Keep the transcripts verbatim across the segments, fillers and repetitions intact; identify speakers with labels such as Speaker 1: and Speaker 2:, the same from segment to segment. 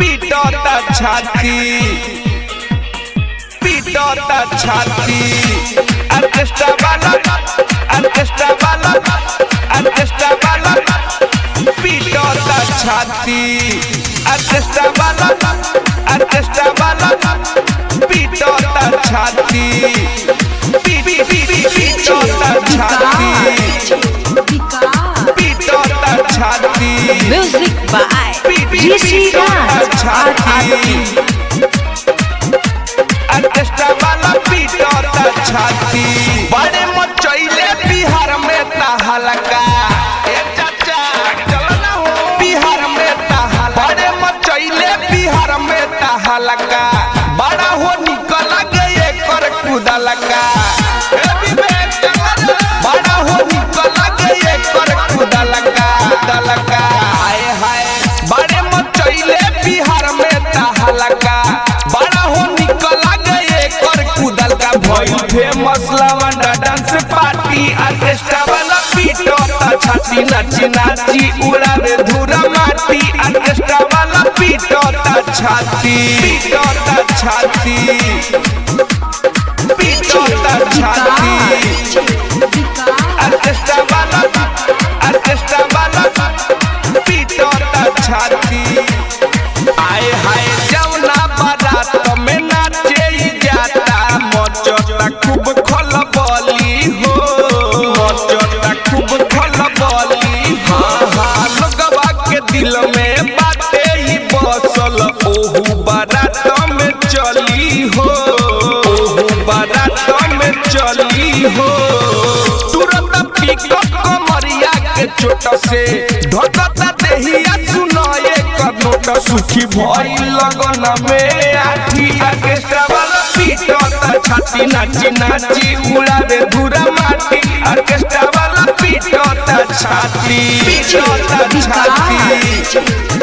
Speaker 1: पीटता छाती पीटता छाती ऑर्केस्ट्रा वाला ऑर्केस्ट्रा वाला ऑर्केस्ट्रा वाला पीटता छाती ऑर्केस्ट्रा वाला ऑर्केस्ट्रा वाला पीटता छाती पी पी पी पीटता छाती पीटता छाती
Speaker 2: music by Rishi Raj
Speaker 1: orchestra वाला पीटता छाती बड़े मचैले बिहार में तहलका ए चाचा चलो ना हो बिहार में तहलका बड़े मचैले बिहार में तहलका बड़ा हो निकल गए कर कुदलका ए विवेक चलो बड़ा हो निकल गए कर कुदलका कुदलका हाय हाय बड़े मचैले बिहार में तहलका बड़ा हो निकल गए कर कुदलका भइल फेमस लवंडा डांस पार्टी ऑर्केस्ट्रा वाला पीटता छाती नाची नाची उड़ावे धूरा माटी ऑर्केस्ट्रा वाला पीटता छाती पीटता छाती पीटता छाती ऑर्केस्ट्रा वाला ऑर्केस्ट्रा वाला पीटता छाती आए हाय जौना बारात में नाचे जाता मचता खूब खलबली हो मचता खूब खलबली हाँ हाँ लोगवा के दिल में बाटे ही बसल ओहू बारात में चली हो ओहू बारात में चली हो तुरंत पिकअप कमरिया के चोट से ढकता देहिया सुनाए नोट सुखी भई लगन में आठी ऑर्केस्ट्रा वाला पीटता छाती नाची नाची उड़ावे धूरा माटी ऑर्केस्ट्रा वाला पीटता छाती पीटता छाती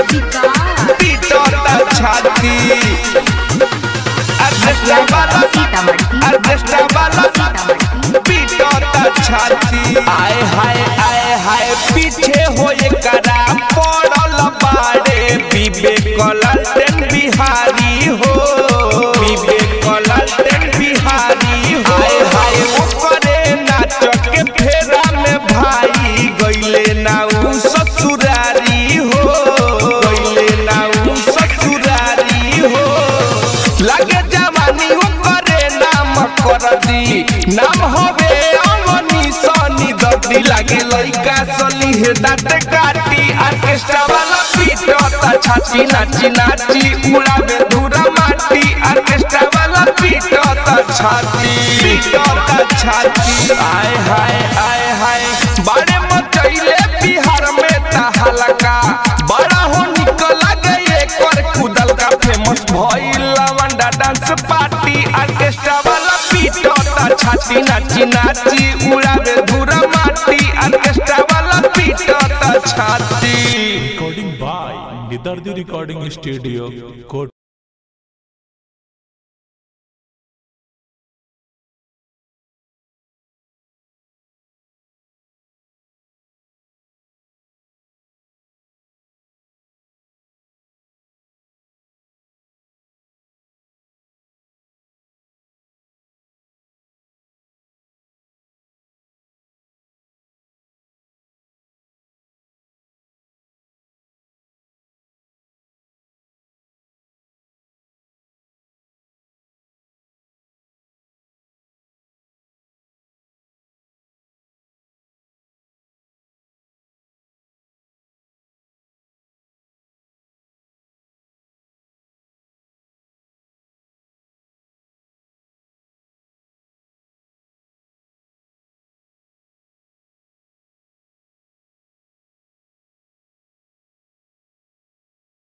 Speaker 1: पीटता छाती ऑर्केस्ट्रा वाला ऑर्केस्ट्रा वाला पीटता छाती आए हाय आए हाय पीछे होए करा पड़ल बाड़े विवेक लालटेन बिहारी हो विवेक लालटेन बिहारी हो हाय हाय ओकरे नाच के फेरा में भाई गइले नाउ ससुरारी हो गइले नाउ ससुरारी हो लगे जवानी ओकरे नाम कर दी नाम होवे अमनी सनी दर्दी लागे लइका सली हे दांत काटी ऑर्केस्ट्रा वाला पीटता छाती नाची नाची उड़ावे धूरा माटी ऑर्केस्ट्रा वाला पीटता छाती पीटता छाती आए हाय आए हाय बड़े मचैले बिहार में तहलका बड़ा हो निकल गए कर कुदलका फेमस भइल लवंडा डांस पार्टी ऑर्केस्ट्रा वाला पीटता छाती नाची नाची उड़ावे धूरा माटी ऑर्केस्ट्रा वाला पीटता छाती
Speaker 3: Recording by Nidardi Recording Studio, Kottayam.